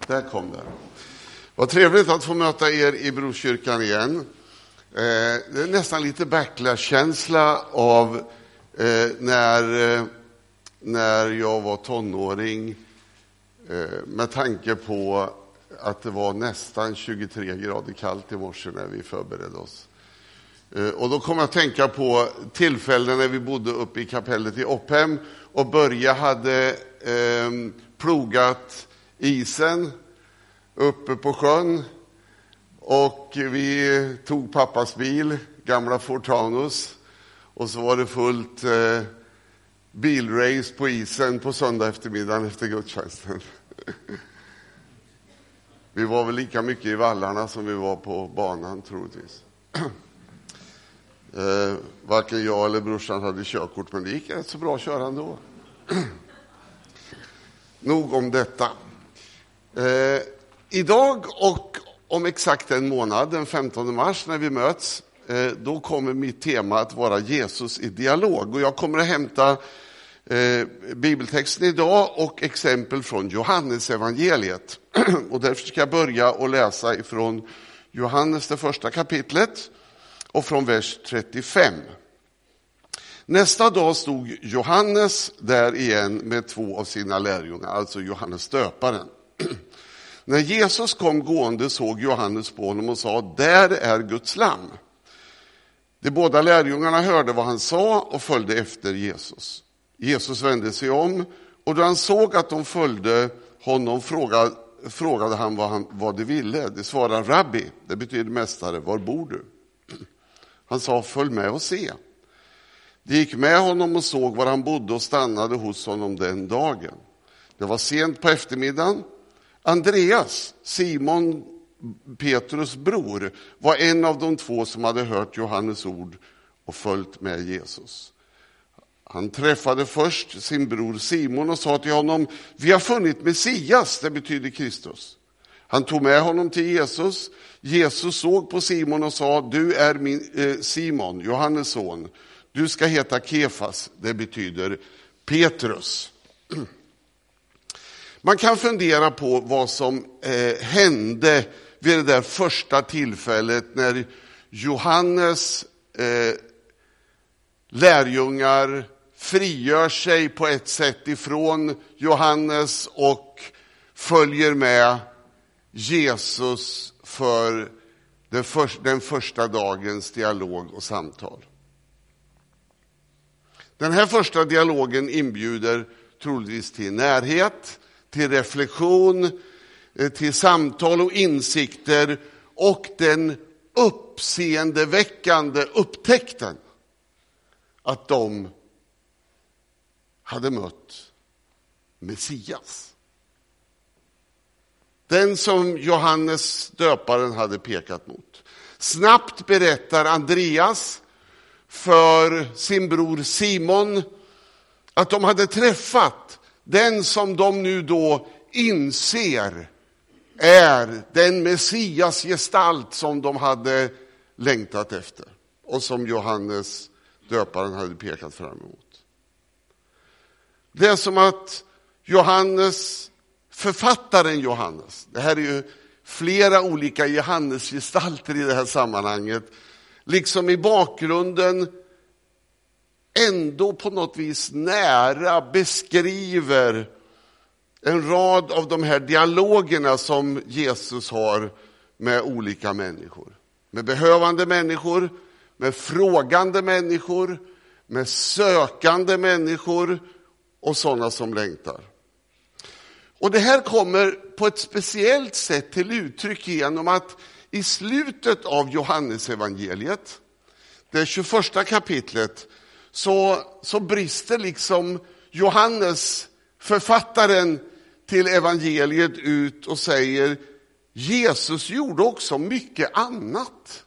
Där kom det. Vad trevligt att få möta er i Brokyrkan igen. Det är nästan lite backlash-känsla av när jag var tonåring, med tanke på att det var nästan 23 grader kallt i morse när vi förberedde oss. Och då kom jag att tänka på tillfällen när vi bodde uppe i kapellet i Opphem och Börje hade plogat isen uppe på sjön, och vi tog pappas bil, gamla Ford Taunus, och så var det fullt bilrace på isen på söndag eftermiddagen efter gudstjänsten. Vi var väl lika mycket i vallarna som vi var på banan, troligtvis. Varken jag eller brorsan hade körkort, men det gick rätt så bra att köra ändå. Nog om detta. Idag och om exakt en månad, den 15 mars när vi möts, då kommer mitt tema att vara Jesus i dialog. Och jag kommer att hämta bibeltexten idag och exempel från Johannes evangeliet. Och därför ska jag börja och läsa ifrån Johannes, det första kapitlet, och från vers 35. Nästa dag stod Johannes där igen med 2 av sina lärjungar, alltså Johannes döparen. När Jesus kom gående såg Johannes på honom och sa: där är Guds lamm. De båda lärjungarna hörde vad han sa och följde efter Jesus. Jesus vände sig om, och då han såg att de följde honom frågade han vad de ville. De svarade: Rabbi, det betyder mästare, var bor du? Han sa: följ med och se. De gick med honom och såg var han bodde och stannade hos honom den dagen. Det var sent på eftermiddagen. Andreas, Simon Petrus bror, var en av de 2 som hade hört Johannes ord och följt med Jesus. Han träffade först sin bror Simon och sa till honom: vi har funnit Messias, det betyder Kristus. Han tog med honom till Jesus. Jesus såg på Simon och sa: du är min Simon, Johannes son. Du ska heta Kefas, det betyder Petrus. Man kan fundera på vad som hände vid det där första tillfället när Johannes lärjungar frigör sig på ett sätt ifrån Johannes och följer med Jesus för den första dagens dialog och samtal. Den här första dialogen inbjuder troligtvis till närhet, till reflektion, till samtal och insikter, och den uppseendeväckande upptäckten att de hade mött Messias. Den som Johannes döparen hade pekat mot. Snabbt berättar Andreas för sin bror Simon att de hade träffat den som de nu då inser är den Messias gestalt som de hade längtat efter och som Johannes döparen hade pekat fram emot. Det är som att Johannes, författaren Johannes, det här är ju flera olika Johannes-gestalter i det här sammanhanget, liksom i bakgrunden ändå på något vis nära beskriver en rad av de här dialogerna som Jesus har med olika människor. Med behövande människor, med frågande människor, med sökande människor och sådana som längtar. Och det här kommer på ett speciellt sätt till uttryck genom att i slutet av Johannes evangeliet, det 21 kapitlet, så brister liksom Johannes, författaren till evangeliet, ut och säger: Jesus gjorde också mycket annat.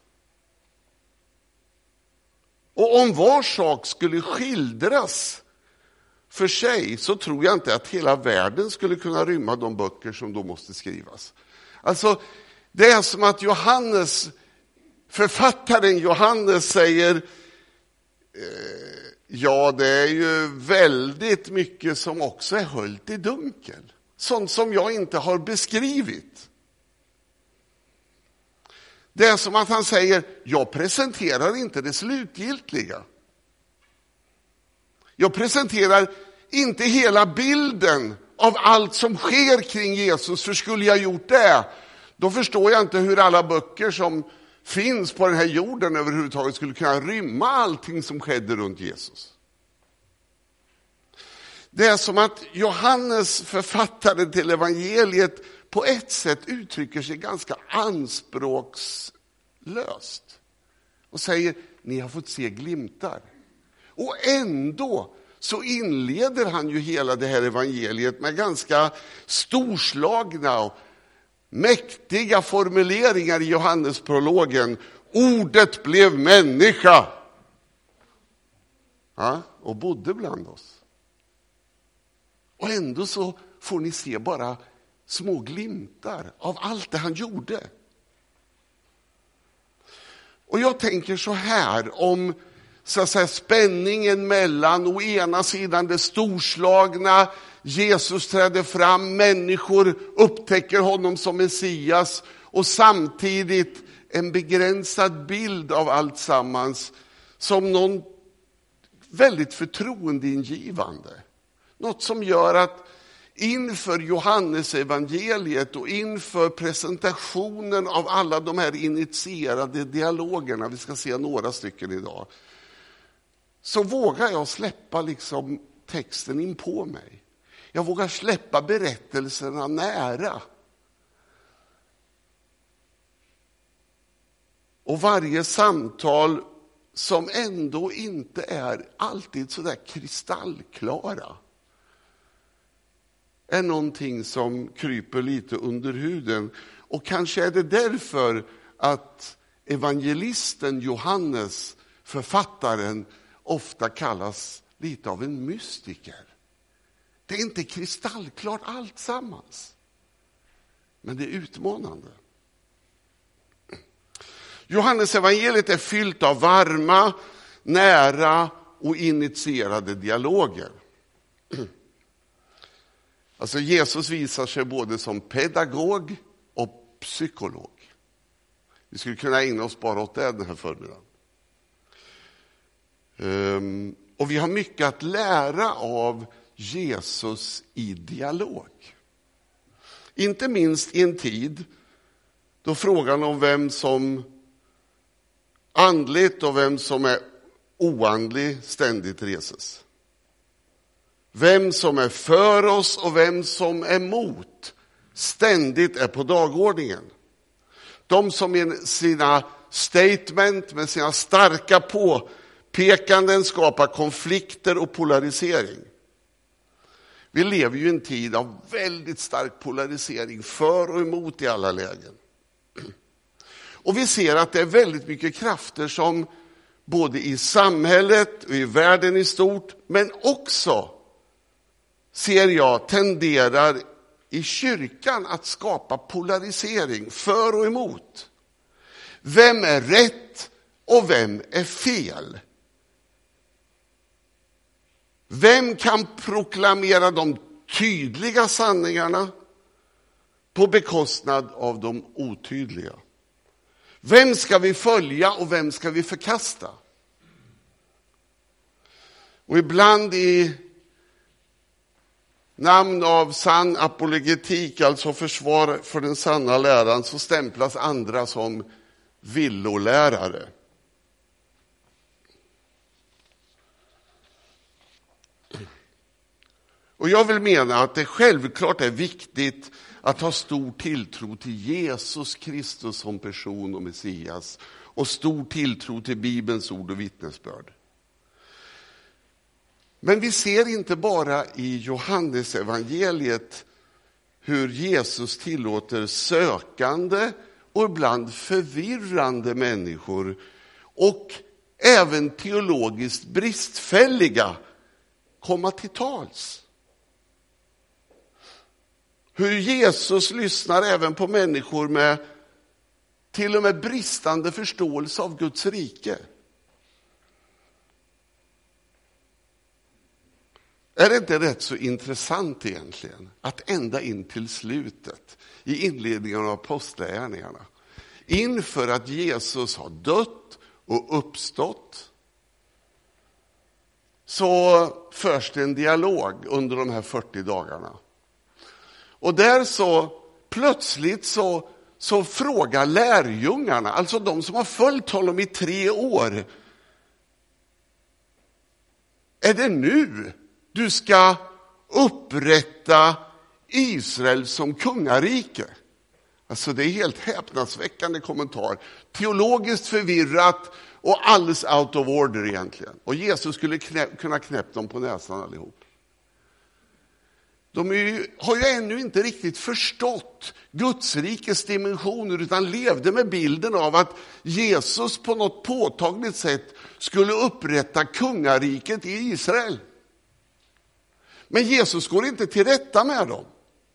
Och om var sak skulle skildras för sig, så tror jag inte att hela världen skulle kunna rymma de böcker som då måste skrivas. Alltså, det är som att författaren Johannes säger: ja, det är ju väldigt mycket som också är höljt i dunkel. sånt som jag inte har beskrivit. Det är som att han säger, jag presenterar inte det slutgiltiga. Jag presenterar inte hela bilden av allt som sker kring Jesus, för skulle jag gjort det, då förstår jag inte hur alla böcker som finns på den här jorden överhuvudtaget skulle kunna rymma allting som skedde runt Jesus. Det är som att Johannes, författaren till evangeliet, på ett sätt uttrycker sig ganska anspråkslöst och säger, ni har fått se glimtar. Och ändå så inleder han ju hela det här evangeliet med ganska storslagna och mäktiga formuleringar i Johannesprologen. Ordet blev människa, ja, och bodde bland oss. Och ändå så får ni se bara små glimtar av allt det han gjorde. Och jag tänker så här om, så att säga, spänningen mellan å ena sidan det storslagna, Jesus trädde fram, människor upptäcker honom som Messias, och samtidigt en begränsad bild av allt sammans som någon väldigt förtroendeingivande. Något som gör att inför Johannes evangeliet och inför presentationen av alla de här initierade dialogerna, vi ska se några stycken idag, så vågar jag släppa liksom texten in på mig. Jag vågar släppa berättelserna nära. Och varje samtal som ändå inte är alltid så där kristallklara är någonting som kryper lite under huden. Och kanske är det därför att evangelisten Johannes, författaren, ofta kallas lite av en mystiker. Det är inte kristallklart allt sammans, men det är utmanande. Johannes evangeliet är fyllt av varma, nära och initierade dialoger. Alltså Jesus visar sig både som pedagog och psykolog. Vi skulle kunna ägna oss bara åt det den här förmiddagen. Och vi har mycket att lära av Jesus i dialog. Inte minst i en tid då frågan om vem som andligt och vem som är oandlig ständigt reses. Vem som är för oss och vem som är emot ständigt är på dagordningen. De som med sina statement, med sina starka påpekanden skapar konflikter och polarisering. Vi lever ju i en tid av väldigt stark polarisering, för och emot i alla lägen. Och vi ser att det är väldigt mycket krafter som både i samhället och i världen i stort, men också ser jag tenderar i kyrkan att skapa polarisering, för och emot. Vem är rätt och vem är fel? Vem kan proklamera de tydliga sanningarna på bekostnad av de otydliga? Vem ska vi följa och vem ska vi förkasta? Och ibland i namn av sann apologetik, alltså försvar för den sanna läran, så stämplas andra som villolärare. Och jag vill mena att det självklart är viktigt att ha stor tilltro till Jesus Kristus som person och Messias, och stor tilltro till Bibelns ord och vittnesbörd. Men vi ser inte bara i Johannes evangeliet hur Jesus tillåter sökande och ibland förvirrande människor och även teologiskt bristfälliga komma till tals. Hur Jesus lyssnar även på människor med till och med bristande förståelse av Guds rike. Är det inte rätt så intressant egentligen att ända in till slutet i inledningen av apostlagärningarna, inför att Jesus har dött och uppstått, så förs det en dialog under de här 40 dagarna. Och där så plötsligt så frågar lärjungarna, alltså de som har följt honom i 3 år, är det nu du ska upprätta Israel som kungarike? Alltså det är helt häpnadsväckande kommentar. Teologiskt förvirrat och alldeles out of order egentligen. Och Jesus skulle kunna knäppa dem på näsan allihop. De har ju ännu inte riktigt förstått Guds rikes dimensioner, utan levde med bilden av att Jesus på något påtagligt sätt skulle upprätta kungariket i Israel. Men Jesus går inte till rätta med dem.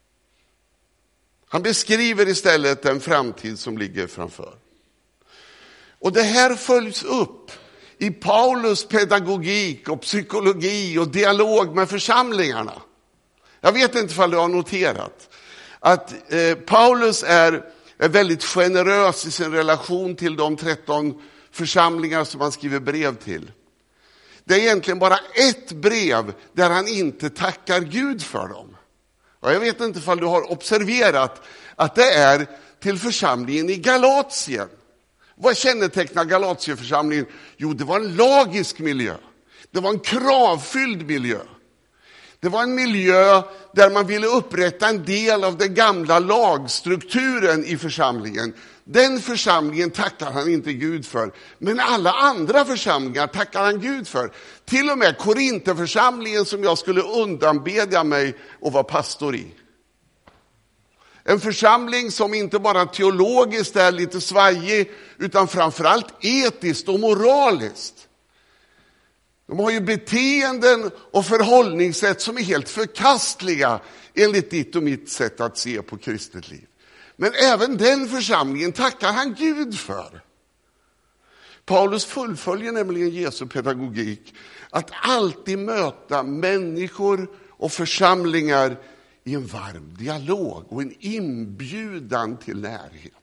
Han beskriver istället den framtid som ligger framför. Och det här följs upp i Paulus pedagogik och psykologi och dialog med församlingarna. Jag vet inte om du har noterat att Paulus är väldigt generös i sin relation till de 13 församlingar som han skriver brev till. Det är egentligen bara ett brev där han inte tackar Gud för dem. Och jag vet inte om du har observerat att det är till församlingen i Galatien. Vad kännetecknar Galatieförsamlingen? Jo, det var en lagisk miljö. Det var en kravfylld miljö. Det var en miljö där man ville upprätta en del av den gamla lagstrukturen i församlingen. Den församlingen tackar han inte Gud för. Men alla andra församlingar tackar han Gud för. Till och med Korintheförsamlingen som jag skulle undanbedja mig och vara pastor i. En församling som inte bara teologiskt är lite svajig, utan framförallt etiskt och moraliskt. De har ju beteenden och förhållningssätt som är helt förkastliga enligt ditt och mitt sätt att se på kristet liv. Men även den församlingen tackar han Gud för. Paulus fullföljer nämligen Jesu pedagogik att alltid möta människor och församlingar i en varm dialog och en inbjudan till närhet.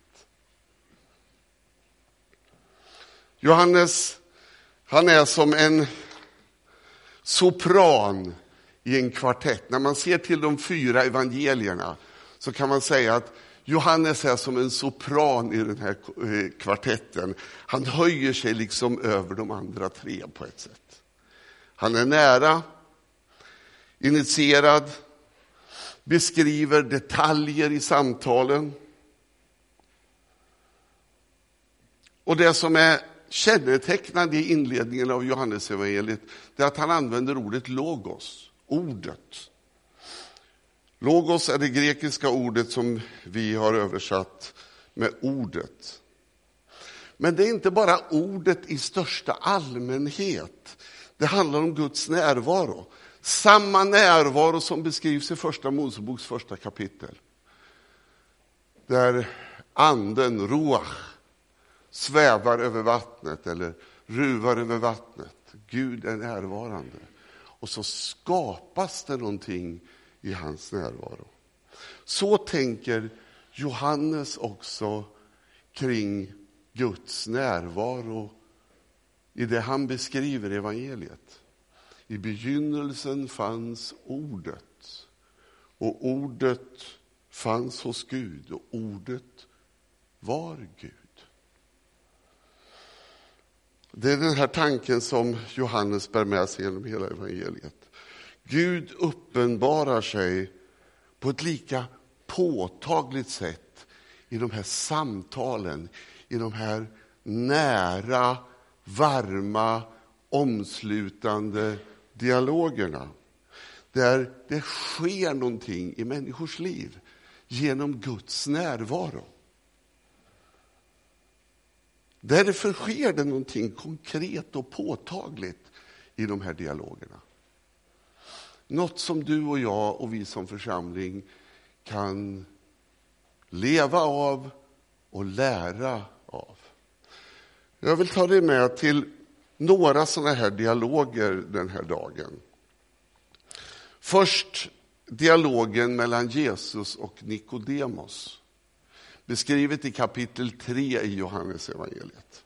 Johannes, han är som en sopran i en kvartett. När man ser till de 4 evangelierna så kan man säga att Johannes är som en sopran i den här kvartetten. Han höjer sig liksom över de andra 3 på ett sätt. Han är nära, initierad, beskriver detaljer i samtalen. Och det som är kännetecknande i inledningen av Johannes evangeliet, det är att han använder ordet logos, ordet. Logos är det grekiska ordet som vi har översatt med ordet. Men det är inte bara ordet i största allmänhet. Det handlar om Guds närvaro. Samma närvaro som beskrivs i första Moseboks första kapitel. Där anden, ruach, svävar över vattnet eller ruvar över vattnet. Gud är närvarande. Och så skapas det någonting i hans närvaro. Så tänker Johannes också kring Guds närvaro i det han beskriver i evangeliet. I begynnelsen fanns ordet, och ordet fanns hos Gud, och ordet var Gud. Det är den här tanken som Johannes bär med sig genom hela evangeliet. Gud uppenbarar sig på ett lika påtagligt sätt i de här samtalen, i de här nära, varma, omslutande dialogerna. Där det sker någonting i människors liv genom Guds närvaro. Därför sker det någonting konkret och påtagligt i de här dialogerna. Något som du och jag och vi som församling kan leva av och lära av. Jag vill ta dig med till några sådana här dialoger den här dagen. Först dialogen mellan Jesus och Nikodemos, beskrivet i kapitel 3 i Johannes evangeliet.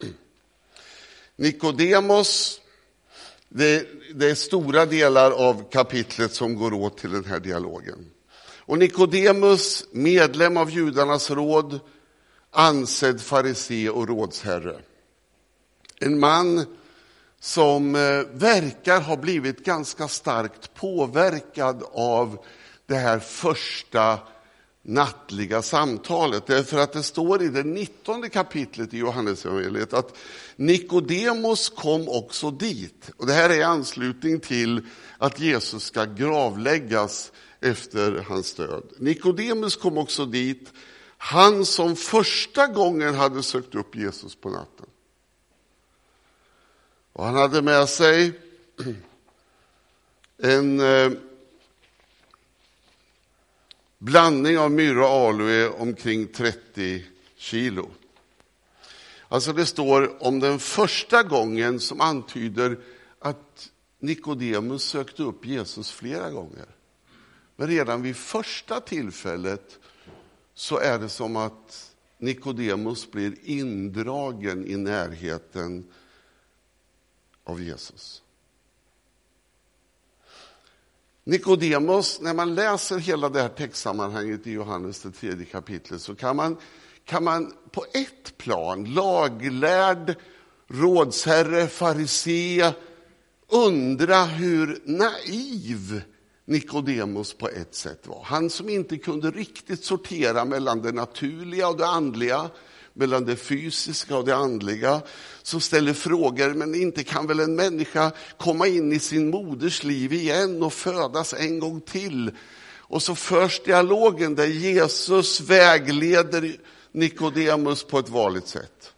Nikodemos, det är stora delar av kapitlet som går åt till den här dialogen. Och Nikodemus, medlem av judarnas råd, ansedd farisé och rådsherre. En man som verkar ha blivit ganska starkt påverkad av det här första nattliga samtalet. Därför att det står i det 19:e kapitlet i Johannes evangeliet att Nikodemos kom också dit. Och det här är i anslutning till att Jesus ska gravläggas efter hans död. Nikodemus kom också dit, han som första gången hade sökt upp Jesus på natten. Och han hade med sig en blandning av myrra och aloe omkring 30 kilo. Alltså det står om den första gången som antyder att Nikodemus sökte upp Jesus flera gånger. Men redan vid första tillfället så är det som att Nikodemus blir indragen i närheten av Jesus. Nikodemus, när man läser hela det här textsammanhanget i Johannes det 3:e kapitlet, så kan man på ett plan, laglärd, rådsherre, farisé, undra hur naiv Nikodemus på ett sätt var. Han som inte kunde riktigt sortera mellan det naturliga och det andliga, mellan det fysiska och det andliga, som ställer frågor, men inte kan väl en människa komma in i sin moders liv igen och födas en gång till? Och så förs dialogen där Jesus vägleder Nikodemus på ett vanligt sätt.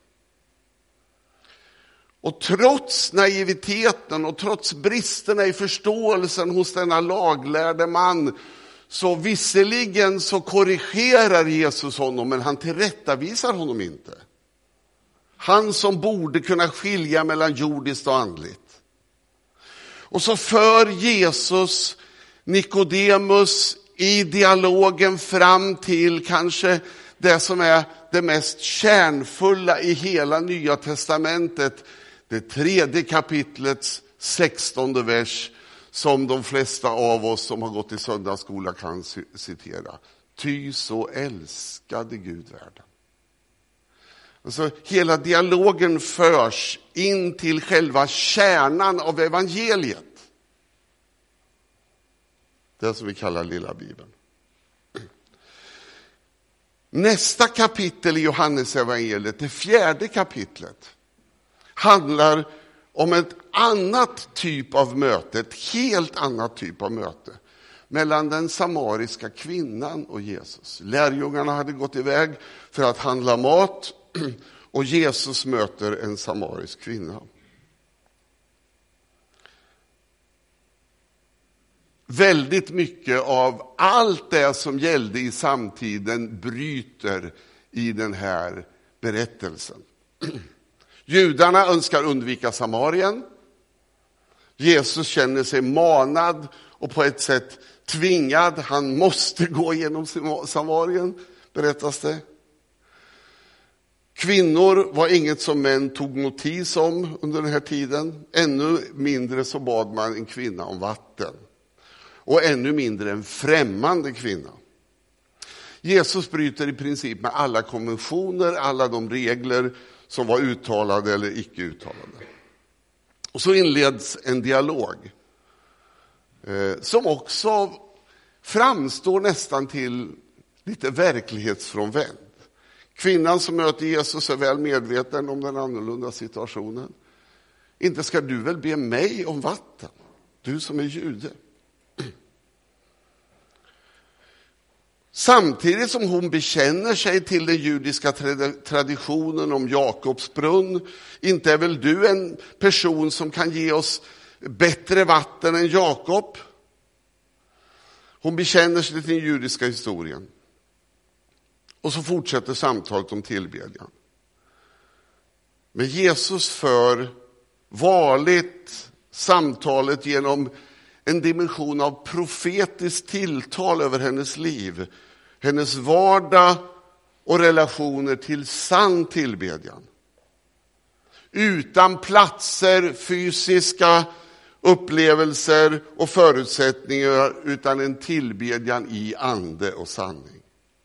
Och trots naiviteten och trots bristerna i förståelsen hos denna laglärde man, så visserligen så korrigerar Jesus honom, men han tillrättavisar honom inte. Han som borde kunna skilja mellan jordiskt och andligt. Och så för Jesus Nikodemus i dialogen fram till kanske det som är det mest kärnfulla i hela Nya testamentet. Det 3:e kapitlets 16:e vers, som de flesta av oss som har gått i söndagsskola kan citera. Ty så älskade Gud världen. Alltså, hela dialogen förs in till själva kärnan av evangeliet. Det som vi kallar lilla Bibeln. Nästa kapitel i Johannes evangeliet, det 4:e kapitlet, handlar om ett annat typ av möte, ett helt annat typ av möte mellan den samariska kvinnan och Jesus. Lärjungarna hade gått iväg för att handla mat och Jesus möter en samarisk kvinna. Väldigt mycket av allt det som gällde i samtiden bryter i den här berättelsen. Judarna önskar undvika Samarien. Jesus känner sig manad och på ett sätt tvingad. Han måste gå genom Samarien, berättas det. Kvinnor var inget som män tog notis om under den här tiden. Ännu mindre så bad man en kvinna om vatten. Och ännu mindre en främmande kvinna. Jesus bryter i princip med alla konventioner, alla de regler som var uttalade eller icke uttalade. Och så inleds en dialog som också framstår nästan till lite verklighetsfrånvänd. Kvinnan som möter Jesus är väl medveten om den annorlunda situationen. Inte ska du väl be mig om vatten, du som är jude. Samtidigt som hon bekänner sig till den judiska traditionen om Jakobs brunn, inte är väl du en person som kan ge oss bättre vatten än Jakob? Hon bekänner sig till den judiska historien. Och så fortsätter samtalet om tillbedjan. Men Jesus för vanligt samtalet genom en dimension av profetiskt tilltal över hennes liv, hennes vardag och relationer till sann tillbedjan. Utan platser, fysiska upplevelser och förutsättningar, utan en tillbedjan i ande och sanning.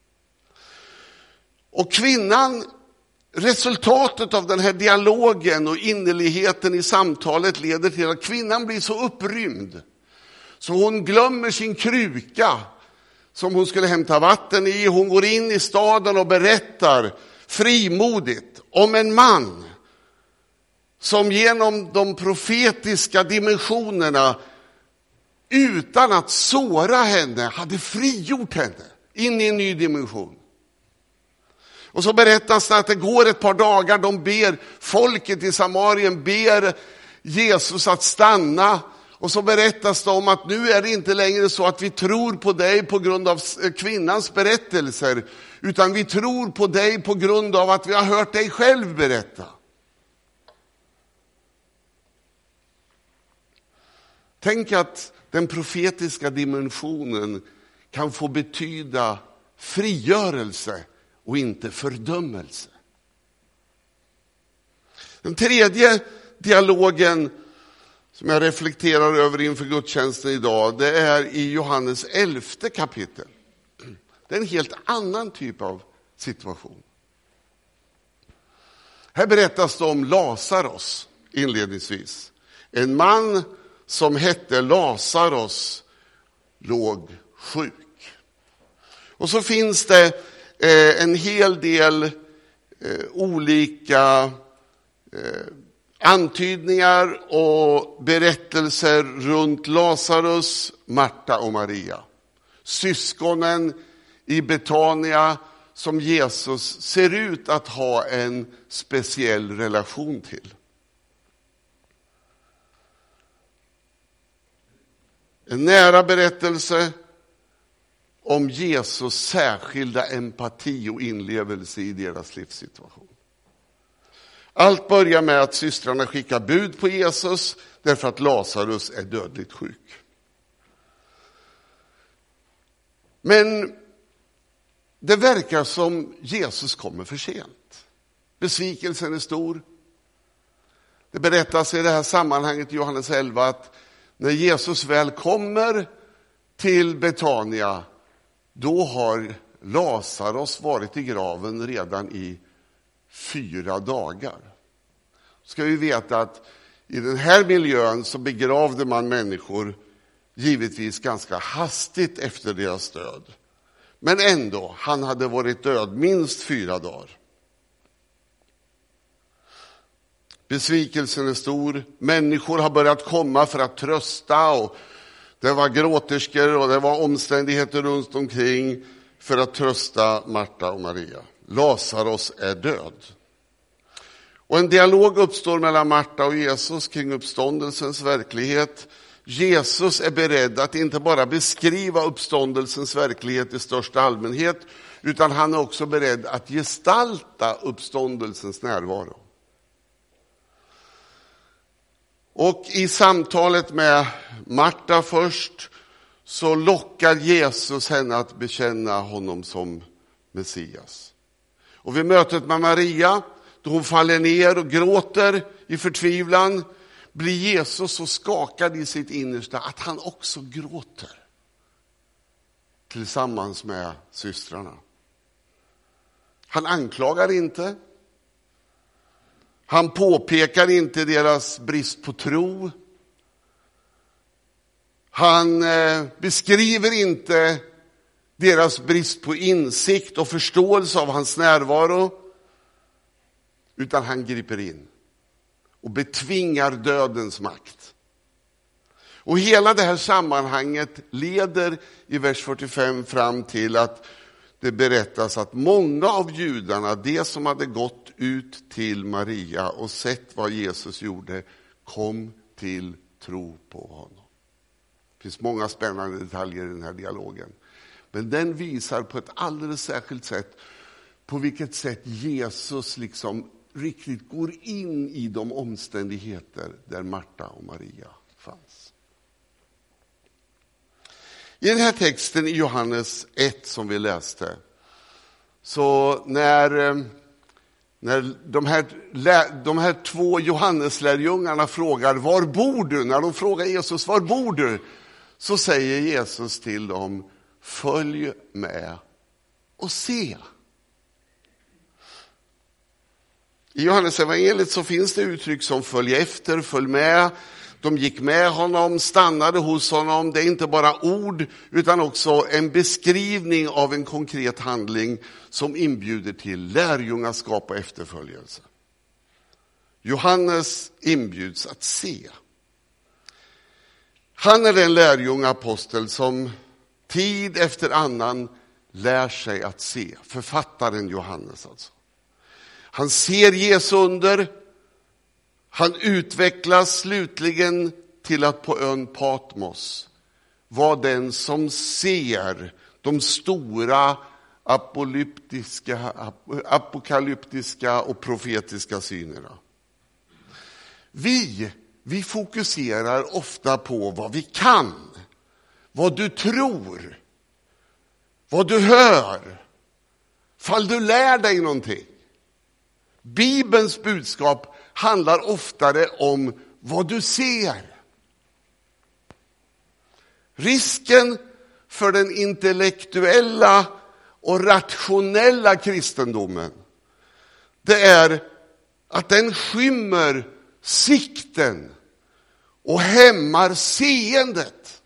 Och kvinnan, resultatet av den här dialogen och innerligheten i samtalet leder till att kvinnan blir så upprymd så hon glömmer sin kruka som hon skulle hämta vatten i. Hon går in i staden och berättar frimodigt om en man som genom de profetiska dimensionerna utan att såra henne hade frigjort henne in i en ny dimension. Och så berättas det att det går ett par dagar, de ber, folket i Samarien ber Jesus att stanna. Och så berättas det om att nu är det inte längre så att vi tror på dig på grund av kvinnans berättelser, utan vi tror på dig på grund av att vi har hört dig själv berätta. Tänk att den profetiska dimensionen kan få betyda frigörelse och inte fördömelse. Den tredje dialogen som jag reflekterar över inför gudstjänsten idag, det är i Johannes 11 kapitel. Det är en helt annan typ av situation. Här berättas det om Lazarus inledningsvis. En man som hette Lazarus låg sjuk. Och så finns det en hel del olika antydningar och berättelser runt Lazarus, Marta och Maria. Syskonen i Betania som Jesus ser ut att ha en speciell relation till. En nära berättelse om Jesus särskilda empati och inlevelse i deras livssituation. Allt börjar med att systrarna skickar bud på Jesus därför att Lazarus är dödligt sjuk. Men det verkar som Jesus kommer för sent. Besvikelsen är stor. Det berättas i det här sammanhanget i Johannes 11 att när Jesus väl kommer till Betania, då har Lazarus varit i graven redan i 4 dagar. Ska vi veta att i den här miljön så begravde man människor givetvis ganska hastigt efter deras död. Men ändå, han hade varit död minst 4 dagar. Besvikelsen är stor. Människor har börjat komma för att trösta och det var gråterskor och det var omständigheter runt omkring för att trösta Marta och Maria. Lazarus är död. Och en dialog uppstår mellan Marta och Jesus kring uppståndelsens verklighet. Jesus är beredd att inte bara beskriva uppståndelsens verklighet i största allmänhet, utan han är också beredd att gestalta uppståndelsens närvaro. Och i samtalet med Marta först så lockar Jesus henne att bekänna honom som Messias. Och vid mötet med Maria, då hon faller ner och gråter i förtvivlan, blir Jesus så skakad i sitt innersta att han också gråter tillsammans med systrarna. Han anklagar inte. Han påpekar inte deras brist på tro. Han beskriver inte deras brist på insikt och förståelse av hans närvaro. Utan han griper in och betvingar dödens makt. Och hela det här sammanhanget leder i vers 45 fram till att det berättas att många av judarna, det som hade gått ut till Maria och sett vad Jesus gjorde, kom till tro på honom. Det finns många spännande detaljer i den här dialogen. Men den visar på ett alldeles särskilt sätt på vilket sätt Jesus liksom riktigt går in i de omständigheter där Marta och Maria fanns. I den här texten i Johannes 1 som vi läste, så när de här två Johanneslärjungarna frågar var bor du? När de frågar Jesus var bor du? Så säger Jesus till dem, följ med och se. I Johannes evangeliet så finns det uttryck som följ efter, följ med. De gick med honom, stannade hos honom. Det är inte bara ord utan också en beskrivning av en konkret handling som inbjuder till lärjungaskap och efterföljelse. Johannes inbjuds att se. Han är den lärjungapostel som tid efter annan lär sig att se. Författaren Johannes alltså. Han ser Jesu under. Han utvecklas slutligen till att på ön Patmos vara den som ser de stora apokalyptiska och profetiska synerna. Vi fokuserar ofta på vad vi kan, vad du tror, vad du hör, fall du lär dig någonting. Bibelns budskap handlar oftare om vad du ser. Risken för den intellektuella och rationella kristendomen, det är att den skymmer sikten och hämmar seendet.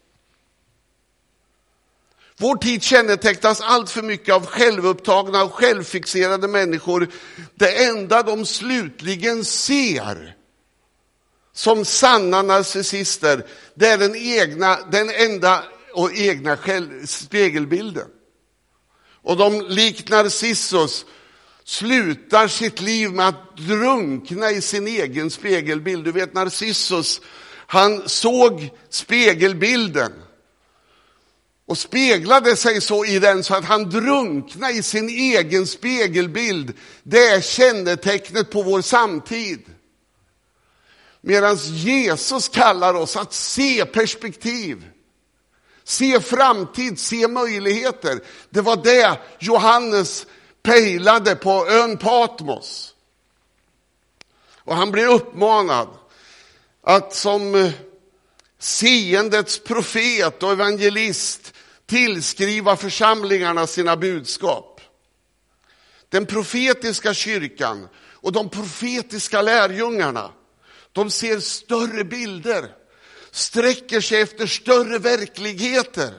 Vår tid kännetecknas allt för mycket av självupptagna och självfixerade människor. Det enda de slutligen ser som sanna narcissister, det är den enda och egna spegelbilden. Och de likt Narcissus slutar sitt liv med att drunkna i sin egen spegelbild. Du vet, Narcissus, han såg spegelbilden och speglade sig så i den så att han drunknade i sin egen spegelbild. Det är kännetecknet på vår samtid. Medan Jesus kallar oss att se perspektiv. Se framtid, se möjligheter. Det var det Johannes pejlade på ön Patmos. Och han blir uppmanad att som seendets profet och evangelist tillskriva församlingarna sina budskap. Den profetiska kyrkan och de profetiska lärjungarna, de ser större bilder, sträcker sig efter större verkligheter.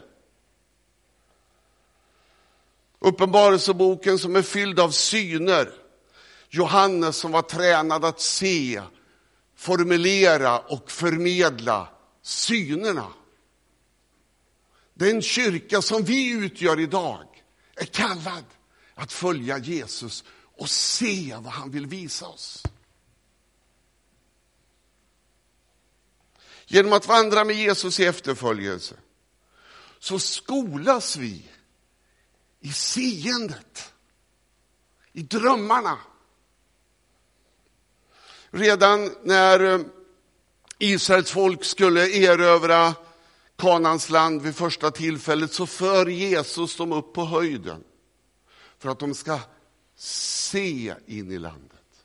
Uppenbarelseboken som är fylld av syner. Johannes som var tränad att se, formulera och förmedla synerna. Den kyrka som vi utgör idag är kallad att följa Jesus och se vad han vill visa oss. Genom att vandra med Jesus i efterföljelse så skolas vi i seendet, i drömmarna. Redan när Israels folk skulle erövra Kanans land vid första tillfället så för Jesus dem upp på höjden för att de ska se in i landet.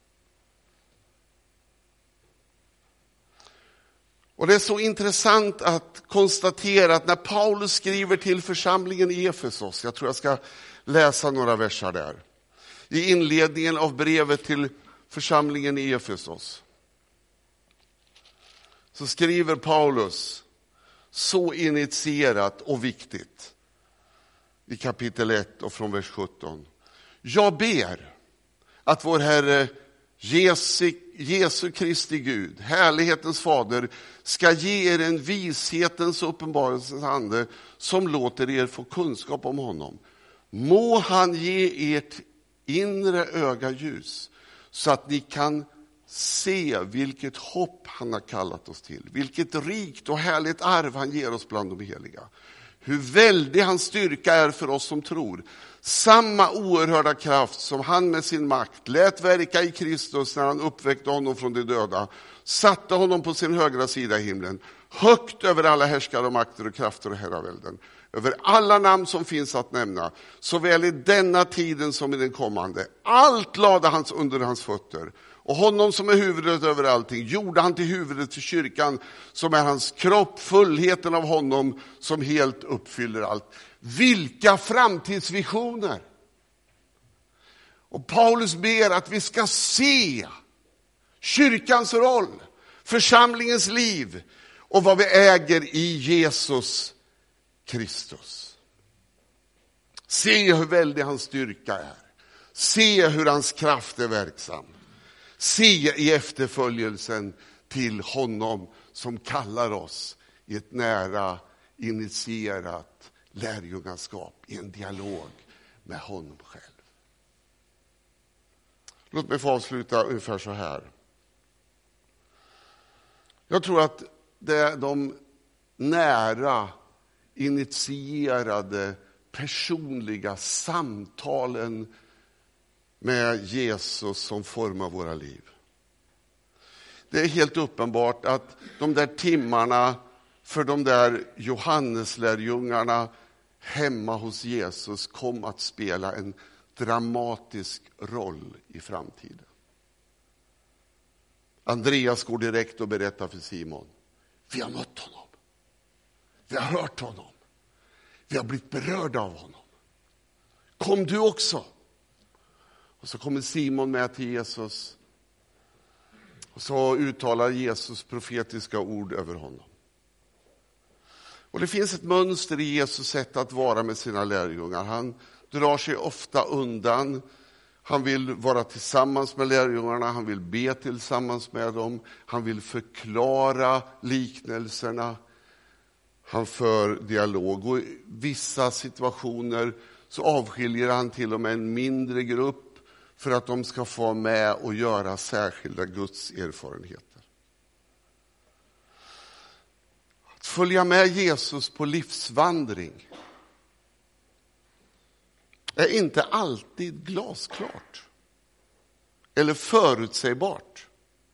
Och det är så intressant att konstatera att när Paulus skriver till församlingen i Efesos, jag tror jag ska läsa några verser där, i inledningen av brevet till församlingen i Efesos, så skriver Paulus så initierat och viktigt i kapitel 1 och från vers 17. Jag ber att vår Herre Jesu Kristi Gud, härlighetens fader, ska ge er en vishetens och uppenbarelsens ande som låter er få kunskap om honom. Må han ge ert inre öga ljus så att ni kan se vilket hopp han har kallat oss till. Vilket rikt och härligt arv han ger oss bland de heliga. Hur väldig hans styrka är för oss som tror. Samma oerhörda kraft som han med sin makt lät verka i Kristus när han uppväckte honom från de döda. Satte honom på sin högra sida i himlen. Högt över alla härskare och makter och krafter och herravälden. över alla namn som finns att nämna, såväl i denna tiden som i den kommande. Allt lade han under hans fötter. Och honom som är huvudet över allting gjorde han till huvudet för kyrkan, som är hans kropp, fullheten av honom som helt uppfyller allt. Vilka framtidsvisioner! Och Paulus ber att vi ska se kyrkans roll, församlingens liv och vad vi äger i Jesus Kristus. Se hur väldig hans styrka är. Se hur hans kraft är verksam. Se i efterföljelsen till honom som kallar oss i ett nära initierat lärjungaskap, i en dialog med honom själv. Låt mig få avsluta ungefär så här. Jag tror att det är de nära, initierade, personliga samtalen med Jesus som formar våra liv. Det är helt uppenbart att de där timmarna för de där Johanneslärjungarna hemma hos Jesus kom att spela en dramatisk roll i framtiden. Andreas går direkt och berättar för Simon: vi har mött honom. Vi har hört honom. Vi har blivit berörda av honom. Kom du också? Och så kommer Simon med till Jesus. Och så uttalar Jesus profetiska ord över honom. Och det finns ett mönster i Jesus sätt att vara med sina lärjungar. Han drar sig ofta undan. Han vill vara tillsammans med lärjungarna. Han vill be tillsammans med dem. Han vill förklara liknelserna. Han för dialog. Och i vissa situationer så avskiljer han till och med en mindre grupp för att de ska få med och göra särskilda Guds erfarenheter. Att följa med Jesus på livsvandring är inte alltid glasklart eller förutsägbart.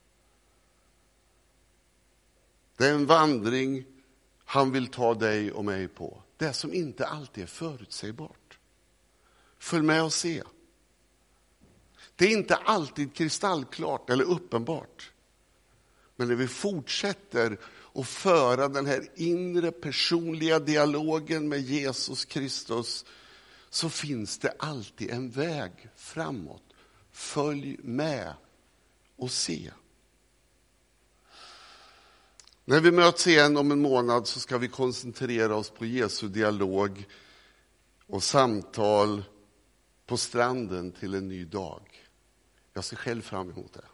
Det är en vandring han vill ta dig och mig på. Det som inte alltid är förutsägbart. Följ med och se. Det är inte alltid kristallklart eller uppenbart. Men när vi fortsätter att föra den här inre personliga dialogen med Jesus Kristus, så finns det alltid en väg framåt. Följ med och se. När vi möts igen om en månad så ska vi koncentrera oss på Jesu dialog och samtal på stranden till en ny dag. Jag ser själv fram emot det.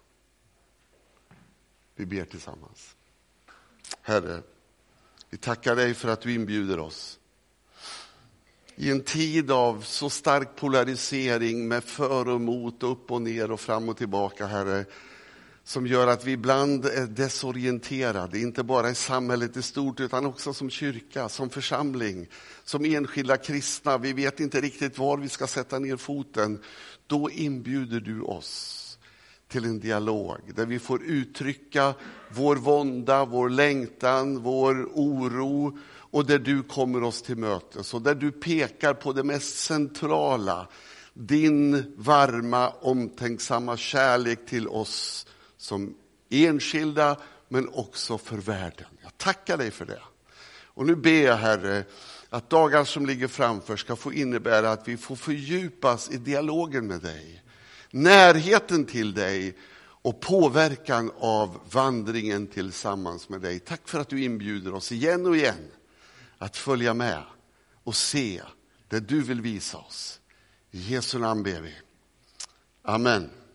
Vi ber tillsammans. Herre, vi tackar dig för att du inbjuder oss. I en tid av så stark polarisering med för och emot, upp och ner och fram och tillbaka, Herre, som gör att vi ibland är desorienterade, inte bara i samhället i stort utan också som kyrka, som församling, som enskilda kristna. Vi vet inte riktigt var vi ska sätta ner foten. Då inbjuder du oss till en dialog där vi får uttrycka vår vånda, vår längtan, vår oro, och där du kommer oss till mötes och där du pekar på det mest centrala, din varma, omtänksamma kärlek till oss som enskilda men också för världen. Jag tackar dig för det. Och nu ber jag, Herre, att dagar som ligger framför ska få innebära att vi får fördjupas i dialogen med dig, närheten till dig och påverkan av vandringen tillsammans med dig. Tack för att du inbjuder oss igen och igen att följa med och se det du vill visa oss. I Jesu namn ber vi. Amen.